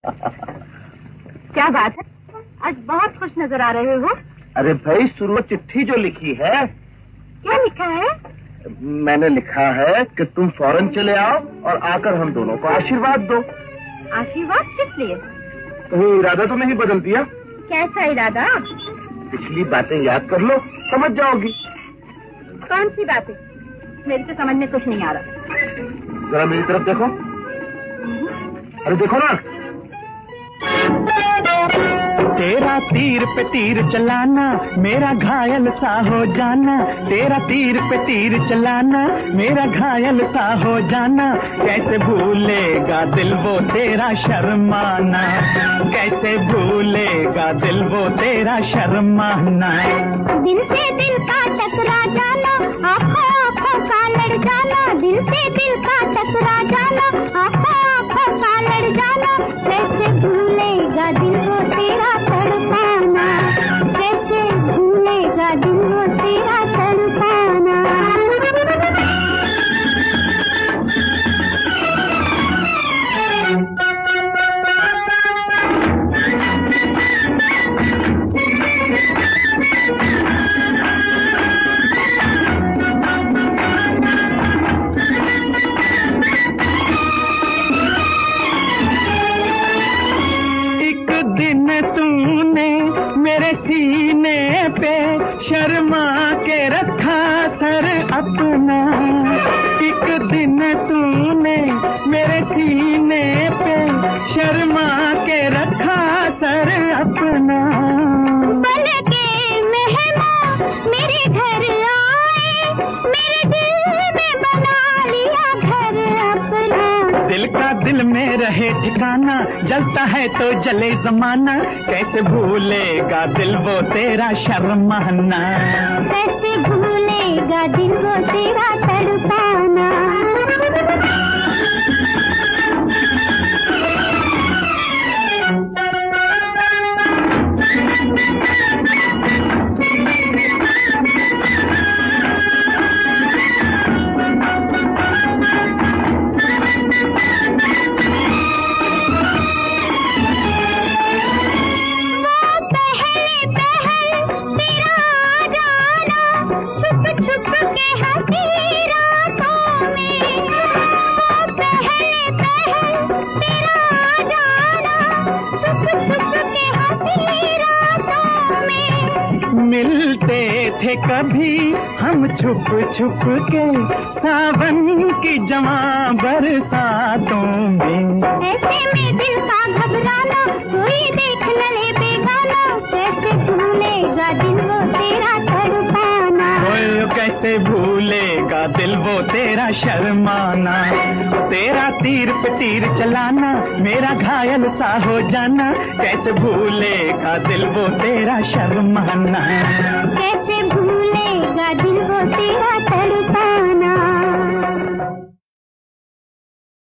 क्या बात है, आज बहुत खुश नजर आ रहे हो। अरे भाई, शुरू चिट्ठी जो लिखी है। क्या लिखा है? मैंने लिखा है कि तुम फौरन चले आओ और आकर हम दोनों को आशीर्वाद दो। आशीर्वाद किस लिए? कहीं इरादा तो नहीं बदल दिया? कैसा इरादा? पिछली बातें याद कर लो, समझ जाओगी। कौन सी बातें? मेरी तो समझ में कुछ नहीं आ रहा। जरा मेरी तरफ देखो। अरे देखो ना। तेरा तीर पे तीर चलाना, मेरा घायल सा हो जाना। तेरा तीर पे तीर चलाना, मेरा घायल सा हो जाना। कैसे भूलेगा दिल वो तेरा शर्माना, कैसे भूलेगा दिल वो तेरा शर्माना। दिल से दिल का टकरा जाना, आँखों आँखों का लड़ जाना। दिल से दिल का टकरा जाना, आँखों आँखों का लड़ जाना। कैसे भूलेगा दिल वो तेरा तड़पाना, कैसे भूलेगा दिल वो तेरा तड़पाना। सीने पे शर्मा के रखा सर अपना। एक दिन तूने मेरे सीने पे शर्मा के रखा सर अपना। बन के मेहमान मेरे घर आए, मेरे दिल में बना लिया घर अपना। दिल का दिल में रहे ठिकाना, जलता है तो जले जमाना। कैसे भूलेगा दिल वो तेरा शर्माना, कैसे भूलेगा दिल वो तेरा तड़पाना। मिलते थे कभी हम छुप छुप के सावन की जमा बरसातों में। ऐसे में दिल का घबराना, कोई देख न ले बेगाना। कैसे भूलेगा दिल वो तेरा तड़पाना, कैसे भूलेगा दिल वो तेरा शर्माना। तेरा तीर पे तीर चलाना, मेरा घायल सा हो जाना। कैसे भूलेगा दिल वो तेरा शर्माना।